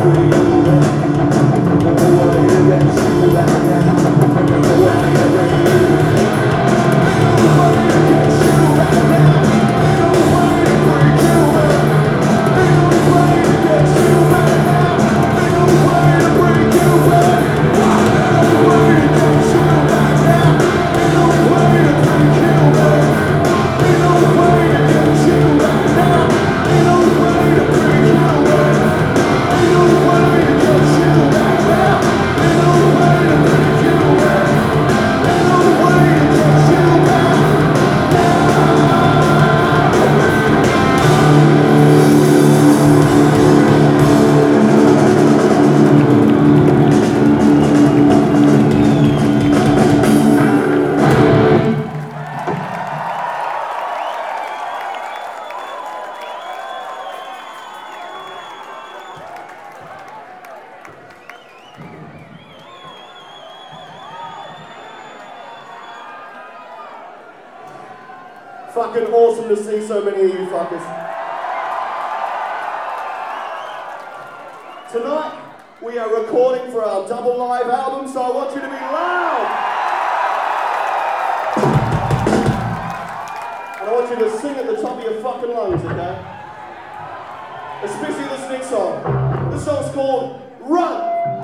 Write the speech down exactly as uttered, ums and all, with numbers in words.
Fucking awesome to see so many of you fuckers. Tonight, we are recording for our double live album, so I want you to be loud. And I want you to sing at the top of your fucking lungs, okay? Especially this next song. This song's called Run.